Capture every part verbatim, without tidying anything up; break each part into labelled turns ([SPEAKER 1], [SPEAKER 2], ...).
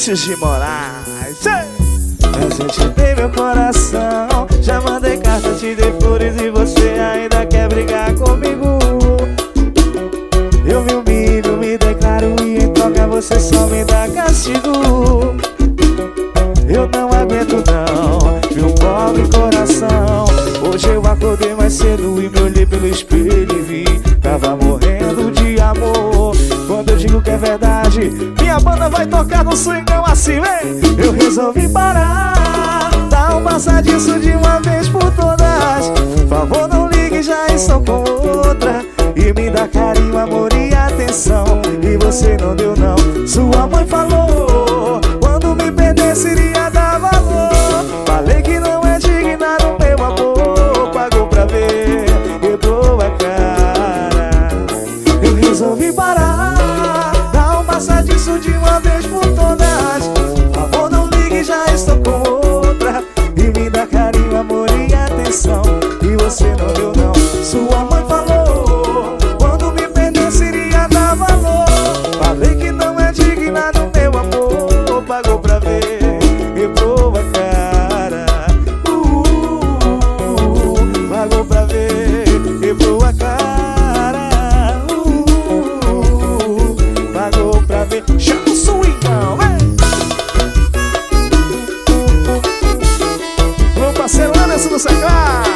[SPEAKER 1] Vinícius de Moraes. Acertei meu coração, já mandei carta, te dei flores e você ainda quer brigar comigo. Eu me humilho, me declaro e em troca você só me dá castigo. Eu não aguento não, meu pobre coração. Hoje eu acordei mais cedo e me olhei pelo espelho e vi, tava morrendo de amor. Quando eu digo que é verdade, minha banda vai tocar no swingão assim, vem. Eu resolvi parar, dar um passa disso de uma vez por todas. Favor não ligue, já estou com outra. E me dá carinho, amor e atenção. E você não deu não, sua mãe falou, quando me perdesse iria dar valor. Falei que não é digna do meu amor, pagou pra ver, eu dou a cara. Eu resolvi parar, dar um passa disso de uma vez por todas. Favor não ligue, já estou com outra. E me dá carinho, amor e atenção. E você não deu não, sua mãe falou, quando me perdesse iria dar valor. Falei que não é digna do meu amor, pagou pra ver, quebrou a cara. uh, uh, uh, Pagou pra ver, quebrou a cara. uh, uh, uh, Pagou pra ver. Chama o swingão, vem! Meu parceiro Anderson do Secreto.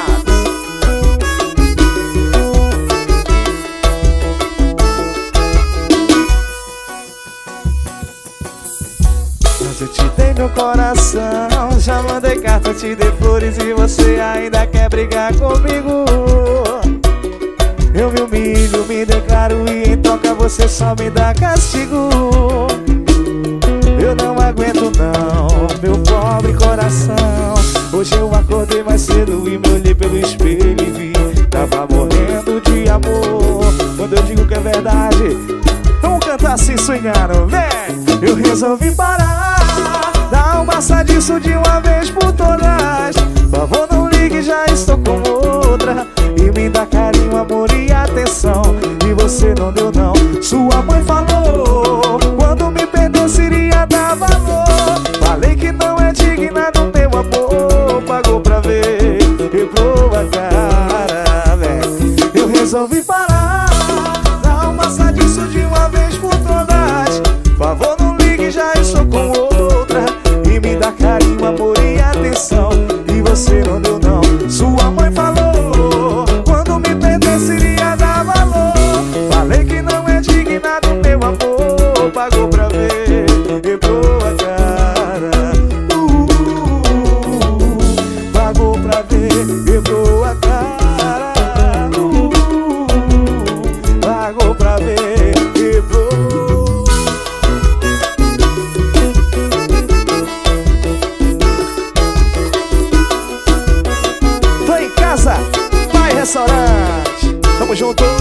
[SPEAKER 1] Mas eu te dei meu coração, já mandei carta, te dei flores e você ainda quer brigar comigo. Eu me humilho, me declaro e em troca você só me dá castigo. Eu não aguento não, meu pobre coração. Hoje eu acordei mais cedo e me olhei pelo espelho e vi, tava morrendo de amor. Quando eu digo que é verdade, vamos cantar assim swingando, vem! Eu resolvi parar, dar um passa disso de uma vez por todas. Favor não ligue, já estou com outra. E me dá carinho, amor e atenção. E você não deu não, sua mãe falou, quando me perdesse iria dar valor. Falei que não é digna do meu amor, pagou pra ver, quebrou a cara, velho. Eu resolvi parar, dar um passa disso de uma vez por todas. Favor não ligue, já estou com outra. E me dá carinho, amor e atenção. E você não deu não, sua mãe falou, quando me perdesse iria dar valor. Falei que não é digna do meu amor, pagou pra ver, quebrou a cara. uh, uh, uh, Pagou pra ver, quebrou a cara. uh, uh, uh, Pagou pra ver, quebrou. Restaurante, tamo junto.